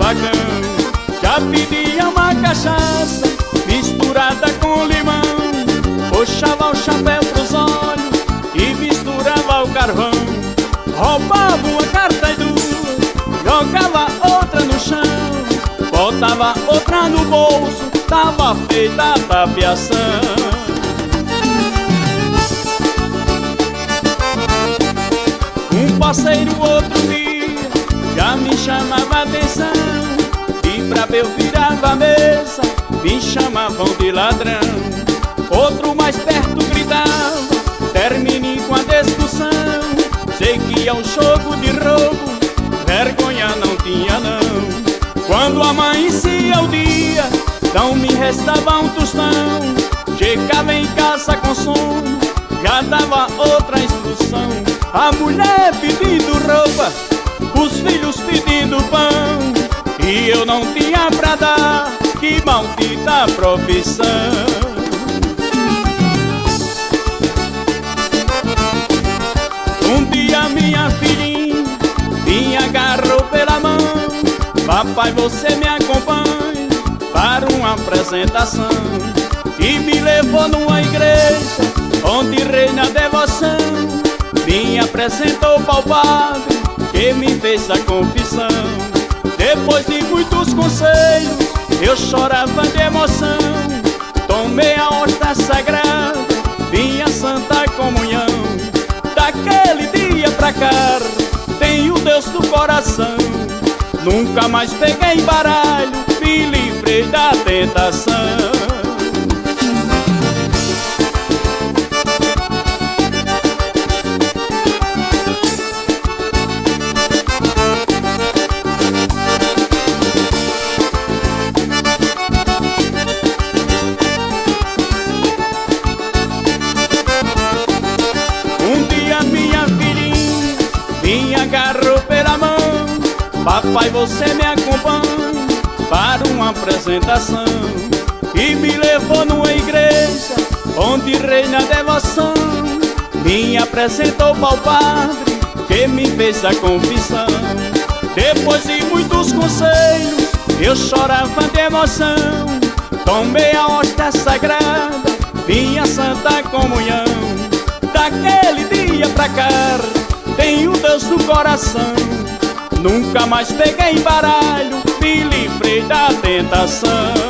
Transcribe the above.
barracão. Já pedia uma cachaça misturada com limão, puxava o chapéu pros olhos e misturava o carvão. Roubava uma carta e duas, jogava outra no chão, botava outra no bolso, tava feita a tapiação. Um parceiro outro dia já me chamava a atenção, e pra ver eu virava a mesa, me chamavam de ladrão. Outro mais perto gritava, termine com a discussão. Sei que é um jogo de roubo, vergonha não tinha não. Quando amanhecia o dia, não me restava um tostão. Chegava em casa com sono, já dava outra instrução. A mulher pedindo roupa, os filhos pedindo pão, e eu não tinha pra dar, que maldita profissão. Um dia minha filhinha me agarrou pela mão: papai, você me acompanha para uma apresentação. E me levou numa igreja onde reina a devoção. Me apresentou para o padre que me fez a confissão. Depois de muitos conselhos eu chorava de emoção. Tomei a hóstia sagrada, vim à Santa Comunhão. Daquele dia pra cá tenho Deus do coração. Nunca mais peguei baralho, me livrei da tentação. Me agarrou pela mão: papai, você me acompanha para uma apresentação. E me levou numa igreja onde reina a devoção. Me apresentou para o padre que me fez a confissão. Depois de muitos conselhos eu chorava de emoção. Tomei a hóstia sagrada, vim à Santa Comunhão. Daquele dia pra cá tenho Deus no coração. Nunca mais peguei baralho, me livrei da tentação.